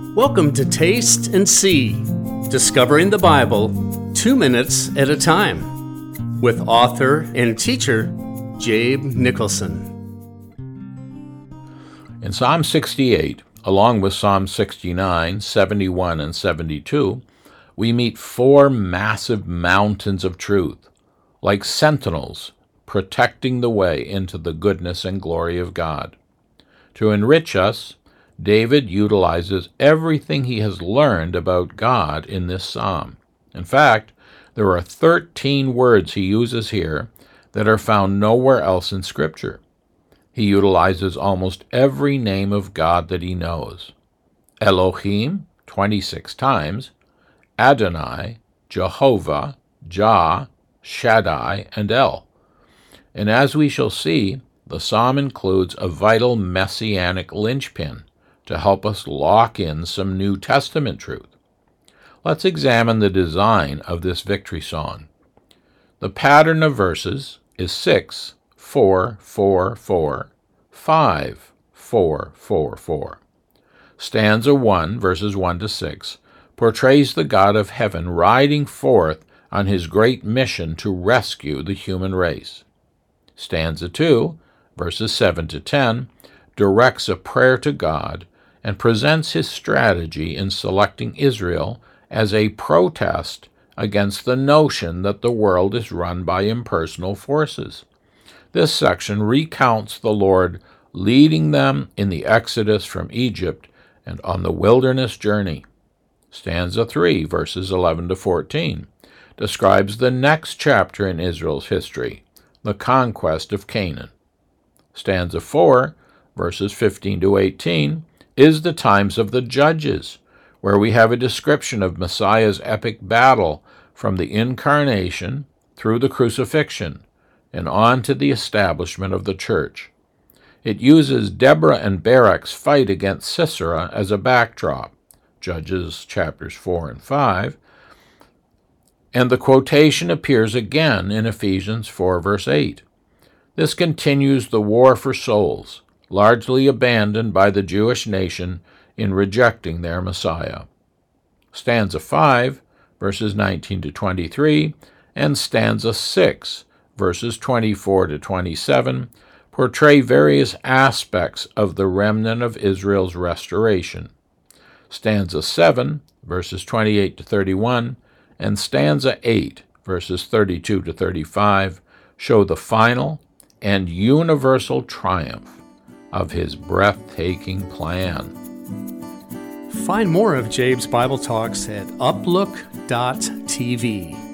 Welcome to Taste and See, discovering the Bible 2 minutes at a time, with author and teacher Jabe Nicholson. In Psalm 68, along with Psalm 69, 71, and 72, we meet 4 massive mountains of truth, like sentinels protecting the way into the goodness and glory of God. To enrich us, David utilizes everything he has learned about God in this psalm. In fact, there are 13 words he uses here that are found nowhere else in Scripture. He utilizes almost every name of God that he knows. Elohim, 26 times, Adonai, Jehovah, Jah, Shaddai, and El. And as we shall see, the psalm includes a vital messianic linchpin to help us lock in some New Testament truth. Let's examine the design of this victory song. The pattern of verses is 6, 4, 4, 4, 5, 4, 4, 4. Stanza 1, verses 1 to 6, portrays the God of heaven riding forth on his great mission to rescue the human race. Stanza 2, verses 7 to 10, directs a prayer to God and presents his strategy in selecting Israel as a protest against the notion that the world is run by impersonal forces. This section recounts the Lord leading them in the exodus from Egypt and on the wilderness journey. Stanza 3, verses 11 to 14, describes the next chapter in Israel's history, the conquest of Canaan. Stanza 4, verses 15 to 18, is the times of the Judges, where we have a description of Messiah's epic battle from the incarnation through the crucifixion and on to the establishment of the church. It uses Deborah and Barak's fight against Sisera as a backdrop, Judges chapters 4 and 5, and the quotation appears again in Ephesians 4, verse 8. This continues the war for souls, largely abandoned by the Jewish nation in rejecting their Messiah. Stanza 5, verses 19 to 23, and stanza 6, verses 24 to 27, portray various aspects of the remnant of Israel's restoration. Stanza 7, verses 28 to 31, and stanza 8, verses 32 to 35, show the final and universal triumph of his breathtaking plan. Find more of Jabe's Bible Talks at uplook.tv.